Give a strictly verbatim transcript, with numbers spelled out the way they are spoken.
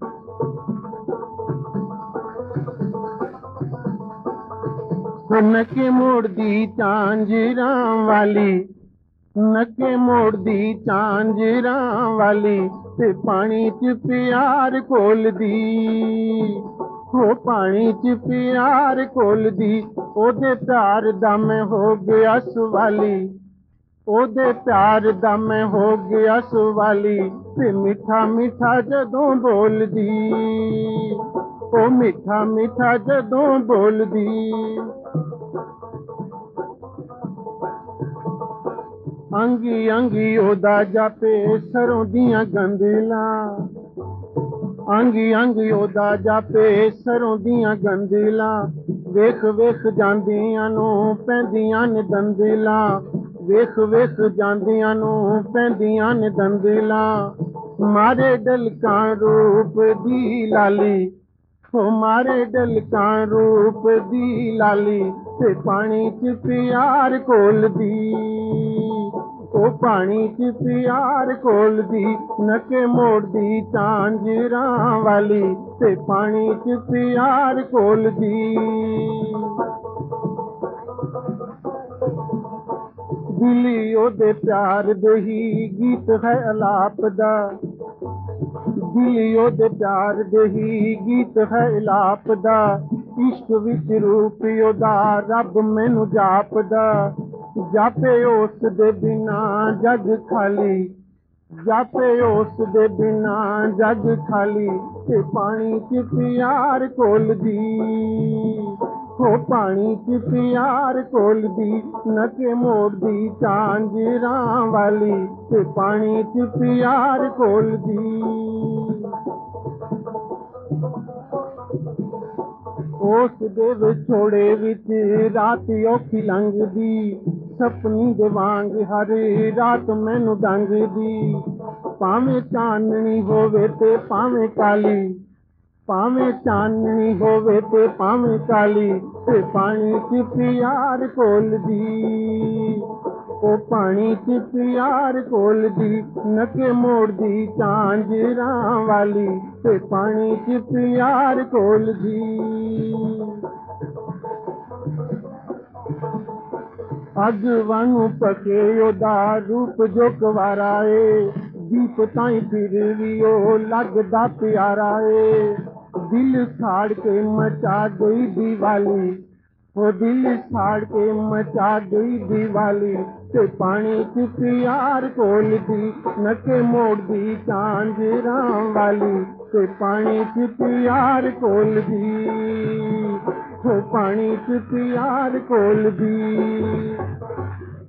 ਨੱਕੇ ਮੋੜਦੀ ਝਾਂਜਰਾਂ ਵਾਲੀ, ਨੱਕੇ ਮੋੜਦੀ ਝਾਂਜਰਾਂ ਵਾਲੀ, ਤੇ ਪਾਣੀ ਚ ਪਿਆਰ ਘੋਲਦੀ। ਹੋ ਪਾਣੀ ਚ ਪਿਆਰ ਘੋਲਦੀ, ਉਹਦੇ ਪਿਆਰ ਦਾ ਮੈਂ ਹੋ ਗਿਆ ਸਵਾਲੀ, ਉਹਦੇ ਪਿਆਰ ਦਾ ਮੈਂ ਹੋ ਗਿਆ ਸਵਾਲੀ। ਤੇ ਮਿੱਠਾ ਮਿੱਠਾ ਜਦੋਂ ਬੋਲਦੀ, ਉਹ ਮਿੱਠਾ ਮਿੱਠਾ ਜਦੋਂ ਬੋਲਦੀ। ਅੰਗੀ ਅੰਗੀ ਉਹਦਾ ਜਾਪੇ ਸਰੋਂ ਦੀਆਂ ਗੰਦਲਾਂ, ਅੰਗੀ ਅੰਗੀ ਉਹਦਾ ਜਾਪੇ ਸਰੋਂ ਦੀਆਂ ਗੰਦਲਾਂ। ਵੇਖ ਵੇਖ ਜਾਂਦੀਆਂ ਨੂੰ ਪੈਂਦੀਆਂ ਨੇ ਦੰਦਲਾਂ, ਵੇਖ ਵੇਖ ਜਾਂਦੀਆਂ ਨੂੰ ਪੈਂਦੀਆਂ ਨੇ ਦੰਦਲਾਂ। ਮਾਰੇ ਡਲਕਾਂ ਰੂਪ ਦੀ ਲਾਲੀ, ਹੋ ਮਾਰੇ ਡਲਕਾਂ ਰੂਪ ਦੀ ਲਾਲੀ, ਤੇ ਪਾਣੀ ਚ ਪਿਆਰ ਘੋਲਦੀ। ਉਹ ਪਾਣੀ ਚ ਪਿਆਰ ਘੋਲਦੀ, ਨੱਕੇ ਮੋੜਦੀ ਝਾਂਜਰਾਂ ਵਾਲੀ, ਤੇ ਪਾਣੀ ਚ ਪਿਆਰ ਘੋਲਦੀ। ਦਿਲੀ ਉਹਦੇ ਪਿਆਰ ਦੇ ਹੀ ਗੀਤ ਹੈ ਅਲਾਪ ਦਾ, ਦਿਲੀ ਉਹਦੇ ਪਿਆਰ ਦੇ ਹੀ ਗੀਤ ਹੈ ਅਲਾਪ ਦਾ। ਇਸ਼ਕ ਵਿੱਚ ਰੂਪ ਉਹਦਾ ਰੱਬ ਮੈਨੂੰ ਜਾਪਦਾ, ਜਾਪੇ ਉਸ ਦੇ ਬਿਨਾ ਜਗ ਖਾਲੀ, ਜਾਪੇ ਉਸ ਦੇ ਬਿਨਾ ਜਗ ਖਾਲੀ। ਤੇ ਪਾਣੀ ਚ ਪਿਆਰ ਘੋਲਦੀ, ਹੋ ਪਾਣੀ ਚ ਪਿਆਰ ਘੋਲਦੀ, ਨੱਕੇ ਮੋੜਦੀ ਝਾਂਜਰਾਂ ਵਾਲੀ, ਤੇ ਪਾਣੀ ਚ ਪਿਆਰ ਘੋਲਦੀ। ਉਸ ਦੇ ਵਿਛੋੜੇ ਵਿੱਚ ਰਾਤ ਔਖੀ ਲੰਘਦੀ, ਸਪਨੀ ਦੇ ਵਾਂਗ ਹਰ ਰਾਤ ਮੈਨੂੰ ਡੰਗਦੀ। ਭਾਵੇਂ ਚਾਨਣੀ ਹੋਵੇ ਤੇ ਭਾਵੇਂ ਕਾਲੀ, ਭਾਵੇਂ ਚਾਨਣੀ ਹੋਵੇ ਤੇ ਭਾਵੇਂ ਕਾਲੀ, ਤੇ ਪਾਣੀ ਚ ਪਿਆਰ ਘੋਲਦੀ। ਉਹ ਪਾਣੀ ਚ ਪਿਆਰ ਘੋਲਦੀ, ਨੱਕੇ ਮੋੜਦੀ ਝਾਂਜਰਾਂ ਵਾਲੀ, ਤੇ ਪਾਣੀ ਚ ਪਿਆਰ ਘੋਲਦੀ। ਅੱਗ ਵਾਂਗੂ ਪਕੇ ਉਹਦਾ ਰੂਪ ਜੋ ਕੁਵਾਰਾ ਏ, ਦੀਪ ਤਾਈਂ ਫਿਰ ਵੀ ਉਹ ਲੱਗਦਾ ਪਿਆਰਾ ਏ। ਦਿਲ ਸਾੜ ਕੇ ਮਚਾ ਗਈ ਦੀਵਾਲੀ, ਉਹ ਦਿਲ ਸਾੜ ਕੇ ਮਚਾ ਗਈ ਦੀਵਾਲੀ, ਤੇ ਪਾਣੀ ਚ ਪਿਆਰ ਘੋਲਦੀ, ਨੱਕੇ ਮੋੜਦੀ ਝਾਂਜਰਾਂ ਵਾਲੀ, ਤੇ ਪਾਣੀ ਚ ਪਿਆਰ ਘੋਲਦੀ। ਹੋ ਪਾਣੀ ਚ ਪਿਆਰ ਘੋਲਦੀ।